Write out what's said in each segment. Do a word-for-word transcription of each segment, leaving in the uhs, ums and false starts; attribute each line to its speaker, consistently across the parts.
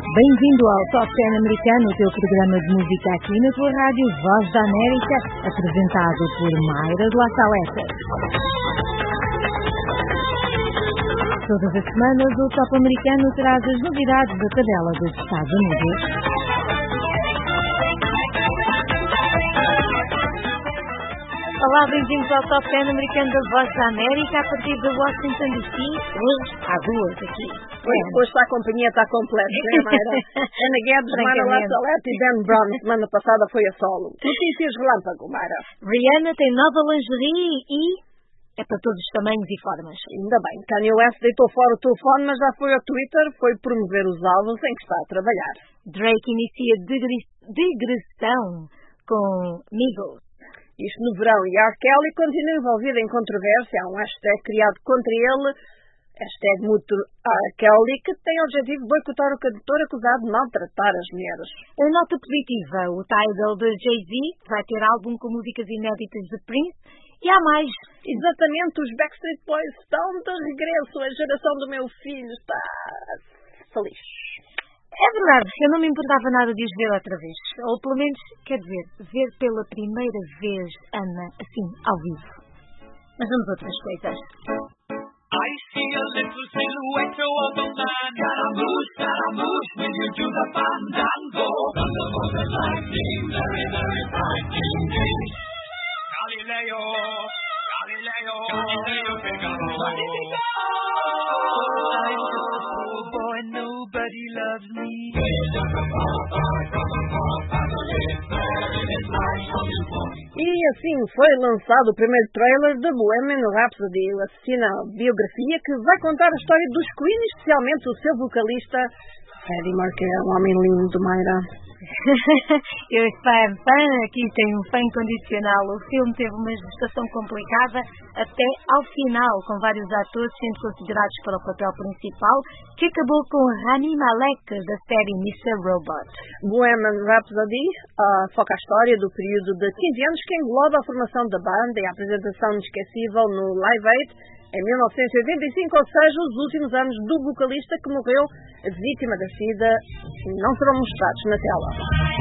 Speaker 1: Bem-vindo ao Top dez americano, o teu programa de música aqui na tua rádio Voz da América, apresentado por Mayra de La Saleta. Todas as semanas o Top americano traz as novidades da tabela dos Estados Unidos. Olá, bem-vindos ao Top dez americano da Voz da América, a partir de Washington D C, hoje há duas aqui.
Speaker 2: Hoje, hoje está a companhia, está completa, não é, Mayra? Ana Guedes, Mayra La Saleta e Dan Brown, semana passada foi a solo. Notícias relâmpago, Mayra.
Speaker 1: Rihanna tem nova lingerie e é para todos os tamanhos e formas.
Speaker 2: Ainda bem, Kanye West deitou fora o telefone, mas já foi ao Twitter, foi promover os álbuns em que está a trabalhar.
Speaker 1: Drake inicia digressão com Migos.
Speaker 2: Isto no verão, e R. Kelly continua envolvido em controvérsia. Há um hashtag criado contra ele, hashtag Muto R. Kelly, que tem o objetivo de boicotar o cantor acusado de maltratar as mulheres.
Speaker 1: Uma nota positiva, o Tidal de Jay-Z vai ter álbum com músicas inéditas de Prince, e há mais.
Speaker 2: Exatamente, os Backstreet Boys estão de regresso, a geração do meu filho está feliz.
Speaker 1: É verdade, eu não me importava nada de os ver outra vez. Ou pelo menos, quer dizer, ver pela primeira vez Ana, assim, ao vivo. Mas vamos a outras coisas.
Speaker 3: I see a little silhouette of a man. Scaramouche, Scaramouche, will you do the fandango? Thunderbolt and lightning, very, very frightening me. Galileo, Galileo, Galileo Figaro. What did he go? I'm just a poor boy, nobody loves me.
Speaker 2: E assim foi lançado o primeiro trailer de Bohemian Rhapsody, a assassina biografia que vai contar a história dos Queen, especialmente o seu vocalista, Freddie Mercury, um homem lindo, Mayra.
Speaker 1: Eu fã, fã, aqui tenho um fã incondicional. O filme teve uma gestação complicada até ao final, com vários atores sendo considerados para o papel principal, que acabou com Rami Malek, da série mister Robot.
Speaker 2: Bohemian Rhapsody uh, foca a história do período de quinze anos que engloba a formação da banda e a apresentação inesquecível no Live Aid em mil novecentos e oitenta e cinco, ou seja, os últimos anos do vocalista que morreu vítima da SIDA, não serão mostrados na tela.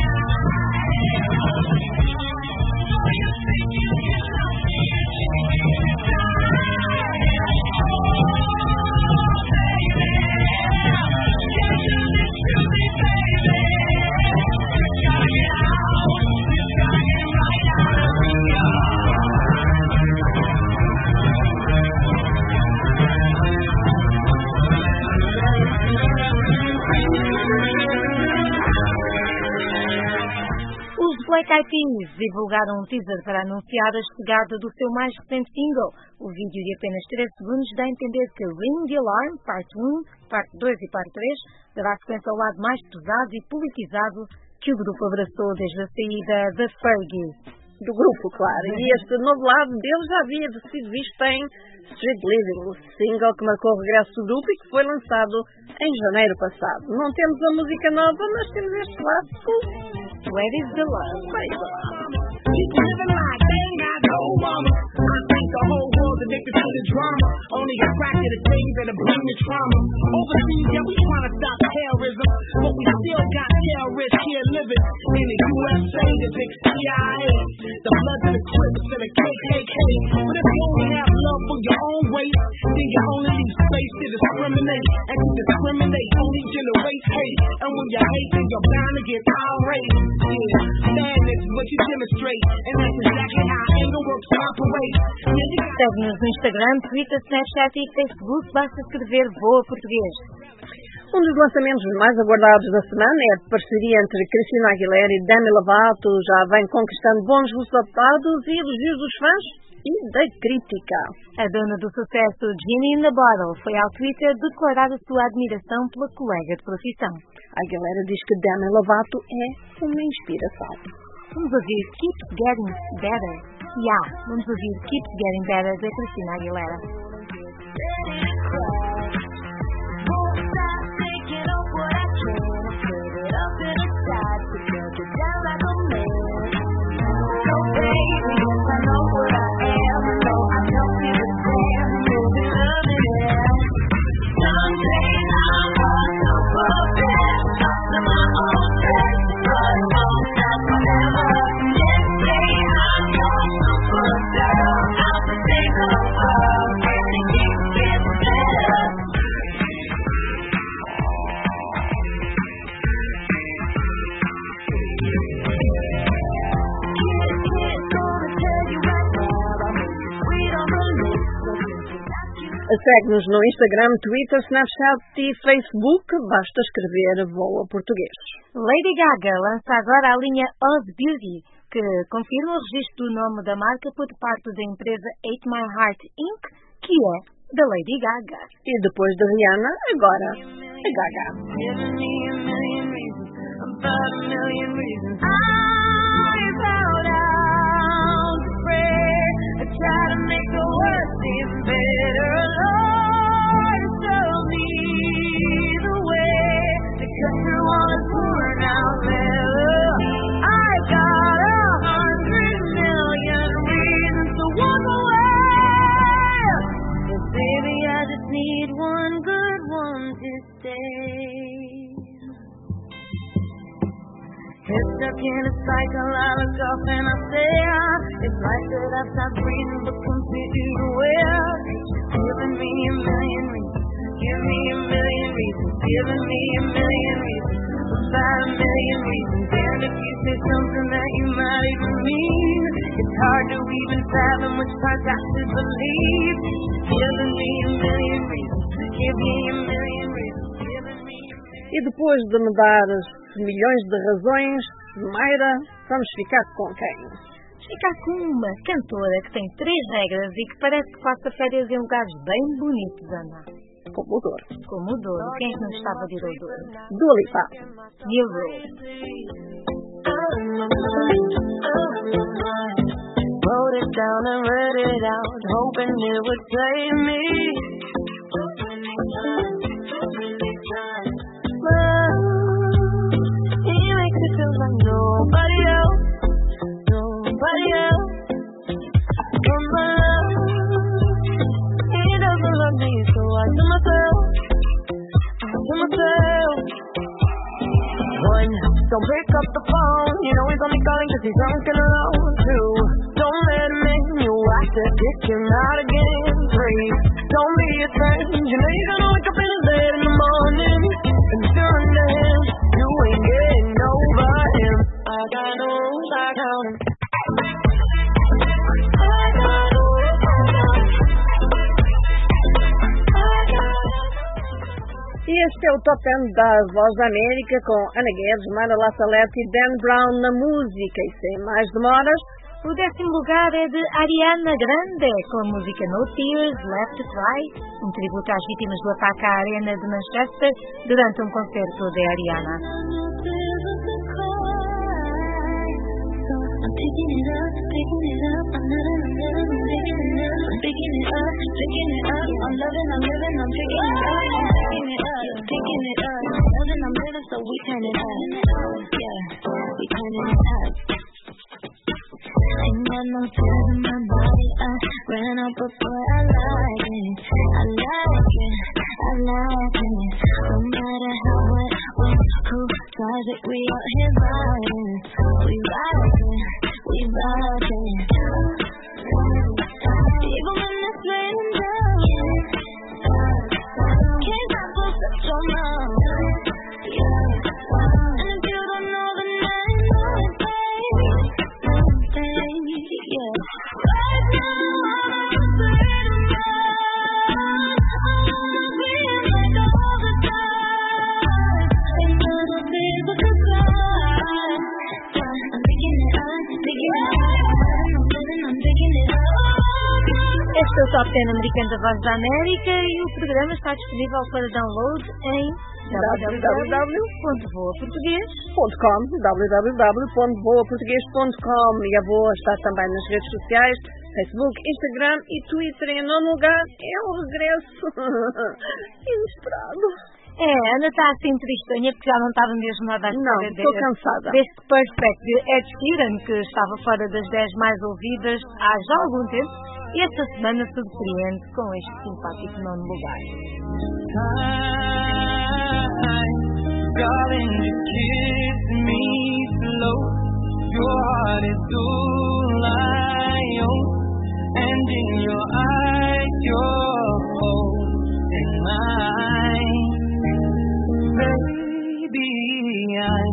Speaker 1: Black Eyed Peas divulgaram um teaser para anunciar a chegada do seu mais recente single. O vídeo de apenas três segundos dá a entender que Ring the Alarm, parte um, parte dois e parte três, dará sequência ao lado mais pesado e politizado que o grupo abraçou desde a saída da Fergie.
Speaker 2: Do grupo, claro. E este novo lado dele já havia sido visto em Street Living, o single que marcou o regresso do grupo e que foi lançado em janeiro passado. Não temos a música nova, mas temos este clássico.
Speaker 1: Where is the love?
Speaker 2: Where is the love?
Speaker 3: She's living like they ain't got no mama. I think the whole world's addicted to the drama. Only a fraction of things that are bringing trauma. Overseas, yeah, we trying to stop terrorism, but we still got terrorists here living in the U S A, the big C I A, the Bloods and the Crips and the K K K. But if you only have love for your own race, then you only leave space to discriminate, and to discriminate only generates hate. And when you hate, then you're bound to get irate. Yeah, sadness is what you demonstrate, and that's exactly how anger works and operates.
Speaker 1: Segue-nos no Instagram, Twitter, Snapchat e Facebook. Basta escrever Voa Português.
Speaker 2: Um dos lançamentos mais aguardados da semana é a parceria entre Cristina Aguilera e Demi Lovato. Já vem conquistando bons resultados e elogios dos fãs e da crítica.
Speaker 1: A dona do sucesso, Genie in the Bottle, foi ao Twitter declarar a sua admiração pela colega de profissão.
Speaker 2: A Aguilera diz que Demi Lovato é uma inspiração.
Speaker 1: Vamos ouvir Keeps Getting Better. Yeah, vamos ouvir Keeps Getting Better da Cristina Aguilera.
Speaker 3: Someday I'm gonna
Speaker 2: Segue-nos no Instagram, Twitter, Snapchat e Facebook. Basta escrever Voa Português.
Speaker 1: Lady Gaga lança agora a linha Oz Beauty, que confirma o registro do nome da marca por parte da empresa Eat My Heart incorporated, que é da Lady Gaga.
Speaker 2: E depois de Rihanna, agora a Gaga.
Speaker 4: Need one good one to stay. Head stuck in a cycle, I look up and I stare. It's like that I stop breathing but completely aware. Giving me a million reasons, give me a million reasons, giving me a million reasons, about a million reasons. And if you say something that you might even mean, it's hard to even fathom which part I should believe. Giving me a million reasons, give me a million reasons, giving me a million.
Speaker 2: E depois de me dar milhões de razões, Mayra, vamos ficar com quem?
Speaker 1: Ficar com uma cantora que tem três regras e que parece que passa férias em lugares bem bonitos, Ana.
Speaker 2: Como o Douro.
Speaker 1: Como o Douro. Quem é que não estava de ir ao Douro?
Speaker 2: Dua Lipa.
Speaker 1: New Rule.
Speaker 4: Wrote it down and read it out, hoping it would save me. But he makes it feel like nobody else, nobody else. From my love, he doesn't love me, so I tell myself, I tell myself. One, don't pick up the phone, you know he's only calling cause he's drunk and alone. Two, don't let him in, you have to kick him out again. Three, don't be a friend, you know you're gonna wake up in his bed in the morning. And during the him, you ain't getting over him. I got no rules, I count him. I got no rules, I count him.
Speaker 2: E este é o Top dez da Voz da América com Ana Guedes, Mara La Salete e Dan Brown na música. E sem mais demoras,
Speaker 1: o décimo lugar é de Ariana Grande, com a música No Tears, Left to Cry, um tributo às vítimas do ataque à Arena de Manchester durante um concerto de Ariana.
Speaker 4: I'm picking it up, picking it up, I'm loving, I'm living, I'm picking it up, I'm picking it up, picking it up, I'm loving, I'm living, I'm picking it up, picking it up, picking it up, I'm loving, I'm living, so we turn it up, yeah, we turning it up. Ain't got no tears in my body, I ran up before I like it, I like it, I like it, no matter how, what, what, who tries it, we out here riding, we riding, we riding, even when it's raining down, can't stop us up so long, and if you don't know the name, know it, baby, baby, yeah, right now I'm afraid of mine, I wanna be like all the time, ain't gonna be but to cry, I'm picking it up, picking it up, I'm living, I'm picking it up.
Speaker 1: Este é o Top dez americano da Voz da América e o programa está disponível para download em w w w ponto voa português ponto com,
Speaker 2: w w w ponto voa português ponto com. E a Voa está também nas redes sociais, Facebook, Instagram e Twitter. Em nono lugar é o regresso inesperado.
Speaker 1: É, a Ana está assim tristonha porque já não estava mesmo nada a
Speaker 2: Não, estou cansada.
Speaker 1: Deste Perfect de Ed Sheeran, que estava fora das dez mais ouvidas há já algum tempo, e esta semana surpreende com este simpático nono lugar.
Speaker 3: Darling, just kiss me slow. Your heart is all I own, and in your eyes, you're holding mine. Baby, I'm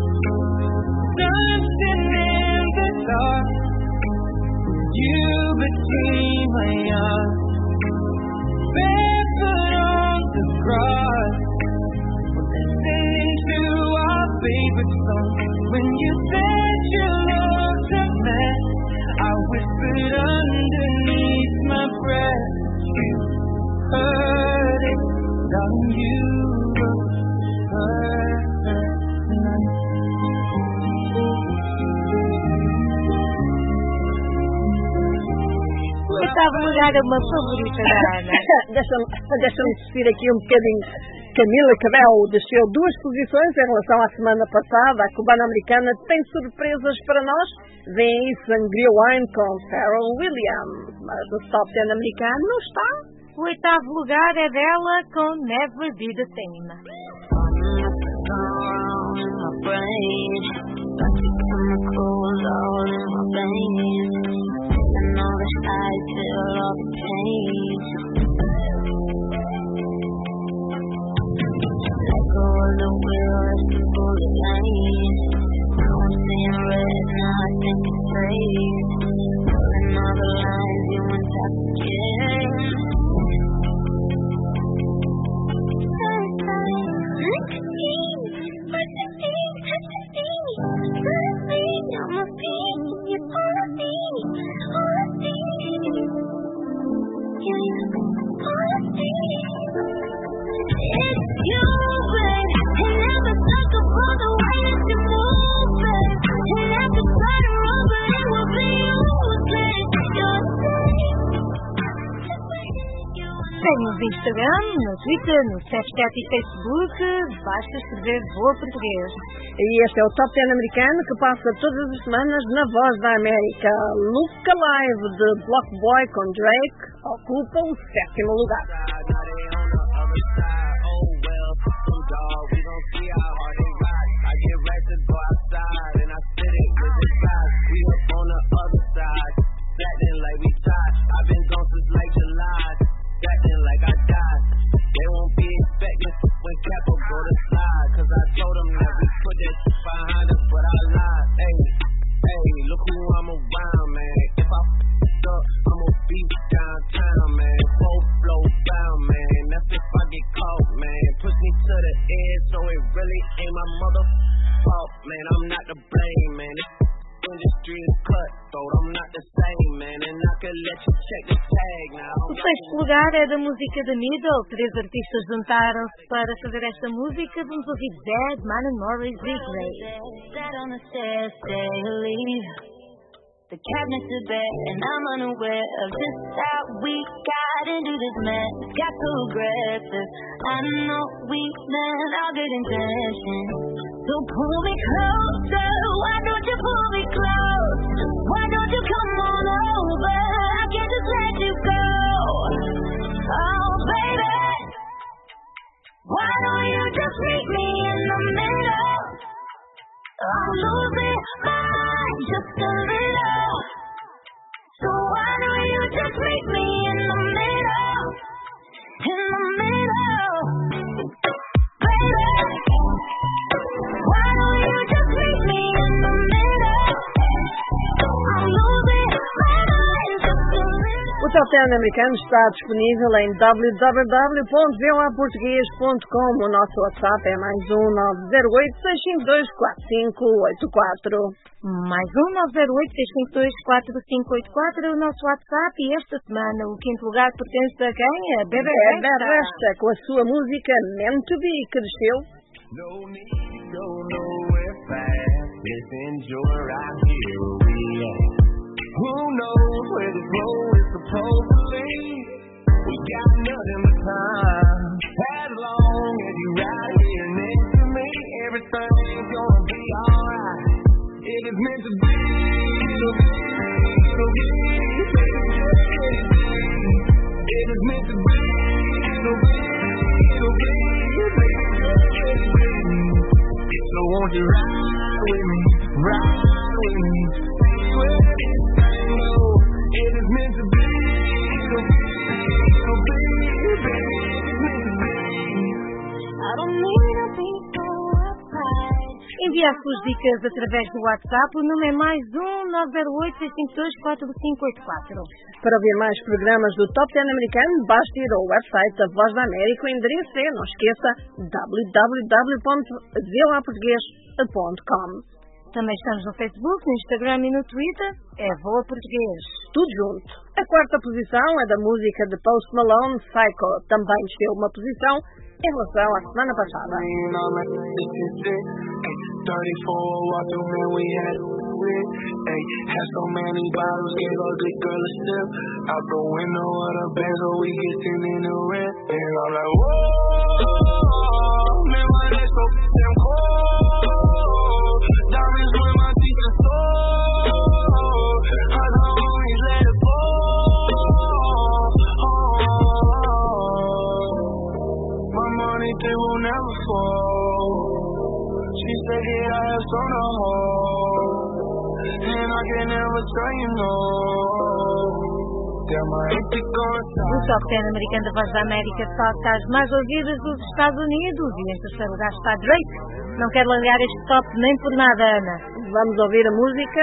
Speaker 3: dancing in the dark, you between my arms. favorite song. When you said you loved a man, I whispered underneath my breath. You heard it, darling, you wrote perfect night.
Speaker 1: Oitavo lugar é uma favorita da Ana.
Speaker 2: Deixa-me deixa-me subir aqui um bocadinho. Camila Cabello desceu duas posições em relação à semana passada. A cubana-americana tem surpresas para nós. Vem aí Sangria Wine com Pharrell Williams. Mas o top dez americano não está.
Speaker 1: O oitavo lugar é dela com Never Be the Same. Tem-nos Instagram, no Twitter, no Snapchat e Facebook. Basta escrever Voa Português.
Speaker 2: E este é o Top dez americano que passa todas as semanas na Voz da América. Look Alive de Block Boy com Drake ocupa o sétimo lugar.
Speaker 3: Acting like I died. They won't be expecting when Capo go to slide. Cause I told them that we put that shit behind us, but I lied. Hey, hey, look who I'm around, man. If I f***ed up, I'ma be downtown, man. Full flow down, man. That's if I get caught, man. Push me to the edge, so it really ain't my mother fault, man. I'm not to blame, man. This industry is cutthroat, I'm not the same, man. And I can let you check the tag now.
Speaker 1: O sexto lugar é da música da Middle. Três artistas juntaram-se para fazer esta música. Vamos ouvir Zed, Manon Morris e Gray.
Speaker 4: The cabinets are bare and I'm unaware of just how we got into this mess. Got so aggressive. I know we meant all good intentions. So pull me closer. Why don't you pull me close? Why don't you come on over? I can't just let you go. Oh baby, why don't you just meet me in the middle? I'm losing my mind just a little. So why don't you just meet me in the middle? In the middle, baby. Why don't you just meet me in the middle? I'm losing my mind just a little.
Speaker 2: O Top dez americano está disponível em w w w ponto voa português ponto com. O nosso WhatsApp é mais um nove zero oito, seis cinco dois, quatro cinco oito quatro.
Speaker 1: Mais um nove zero oito, seis cinco dois, quatro cinco oito quatro é o nosso WhatsApp. E esta semana o quinto lugar pertence a quem? A Bebe
Speaker 2: Rexha, com a sua música Meant to Be, que desceu.
Speaker 3: No need to go nowhere fast. Let's enjoy right here where we at. Who knows where this road is supposed to lead? We got nothing but time. As long as you right here next to me, everything's gonna be alright. It is meant to be, it'll be, it'll be, it is meant to be, it'll be, it'll be, so won't you ride with me, ride with me, see where this thing goes. It is meant to be, it'll be, it'll be, baby, it is meant to be.
Speaker 4: I don't need to be so upright.
Speaker 1: E enviar suas dicas através do WhatsApp. O número é mais um nove zero oito, seis cinco dois, quatro cinco oito quatro.
Speaker 2: Para ouvir mais programas do Top dez americano, basta ir ao website da Voz da América. O endereço é, não esqueça, w w w ponto voa português ponto com.
Speaker 1: Também estamos no Facebook, no Instagram e no Twitter. É Voa Português.
Speaker 2: Tudo junto. A quarta posição é da música de Post Malone, Psycho. Também desceu uma posição em relação à semana passada.
Speaker 3: Diamonds with my teeth are sold. I don't always let it fall. My money, they will never fall. She said that I have on a hold, and I can never tell you no.
Speaker 1: O Top dez americano da Voz da América toca as mais ouvidas dos Estados Unidos e em terceiro lugar está Drake. Não quero largar este top nem por nada, Ana.
Speaker 2: Vamos ouvir a música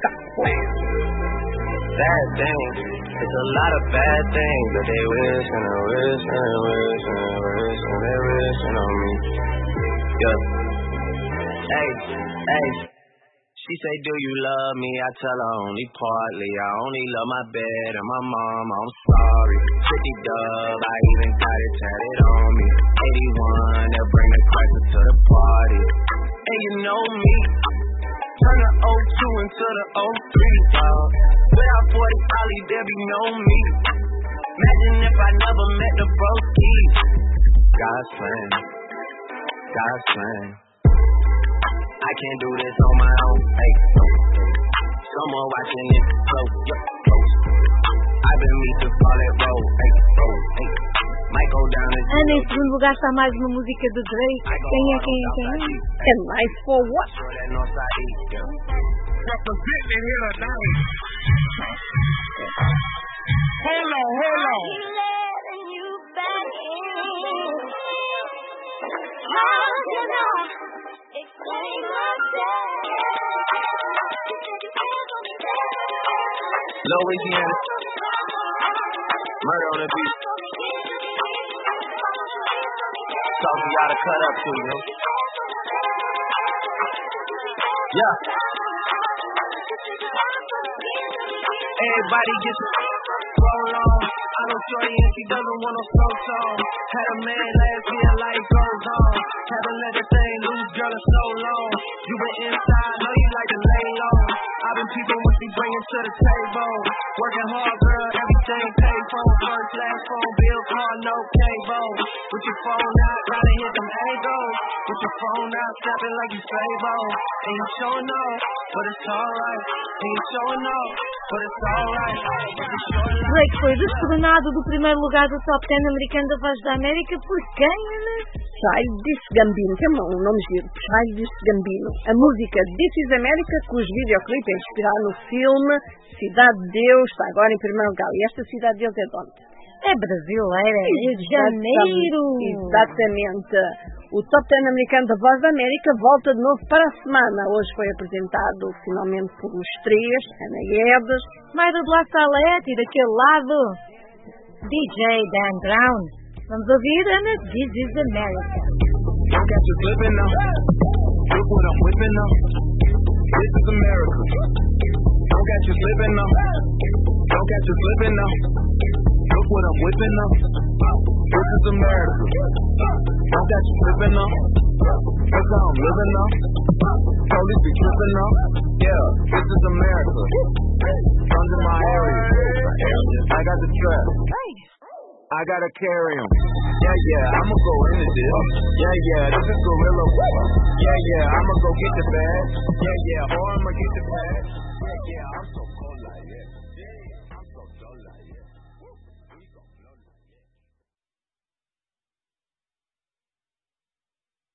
Speaker 5: Bad things, it's a lot of bad things that they wish and they wish and they wish and they wish and they wishing on me. Yeah. Hey, hey. She say, do you love me? I tell her only partly. I only love my bed and my mom. I'm sorry. fifty dub, I even got it tatted on me. eighty-one, they'll bring the crisis to the party. And you know me, turn the oh two into the oh three. Uh, without forty Ollie, there be no me. Imagine if I never met the broskies. God's plan, God's plan. I can't do this on my own. Hey, someone watching it close, yeah, close. I've been meet to call it roll, hey, roll, hey. Might go down the.
Speaker 1: Ana, em segundo lugar está mais uma música do Drake. Quem é, quem é, quem é?
Speaker 2: É Nice for What?
Speaker 3: Representing here tonight. Hold on, hold on.
Speaker 4: Letting you back in. How can I explain myself?
Speaker 5: Louisiana, murder on the beat. Saucy out of cut up too, yo. Yeah. Everybody gets roll on. I don't shorty and she doesn't want no slow song. Had a man last year, life goes on. Haven't let the thing loose, girl, in so long. You been inside, know you like to lay low. I've been peeping what you bringing to the table. Working hard, girl, everything paid for. First, last phone bill, car, no cable. With your phone out, gotta hit them angles. With your phone out, snapping like you Fabo. And you showing off, but it's alright. And you showing off, but it's alright.
Speaker 1: Drake foi descoronado do primeiro lugar do Top dez americano da Voz da América por quem, Ana?
Speaker 2: Childish Gambino, que é um nome giro, Childish Gambino. A música This is America, cujo videoclipe é inspirado no filme Cidade de Deus, está agora em primeiro lugar. E esta cidade de Deus é de onde?
Speaker 1: É brasileira, é Rio de Janeiro.
Speaker 2: Exatamente. O Top dez americano da Voz da América volta de novo para a semana. Hoje foi apresentado finalmente por os três, Ana Guedes,
Speaker 1: Mayra de La Salete e daquele lado, D J Dan Brown. Vamos ouvir, Ana, This is America.
Speaker 5: Don't catch you slipping now. Look what I'm whipping now. This is America. Don't catch you slipping now. Don't catch you slipping now. Look what I'm whipping now. This is America. Don't catch you slipping now. Look how I'm living now. Police be tripping now. Yeah, this is America. Guns in my area. I got the trap. I gotta carry him. Yeah, yeah, I'ma go in the deal. Yeah, yeah, this is Gorilla. Yeah, yeah, I'ma go get the bag. Yeah, yeah, or I'ma get the bag. Yeah, yeah, I'm so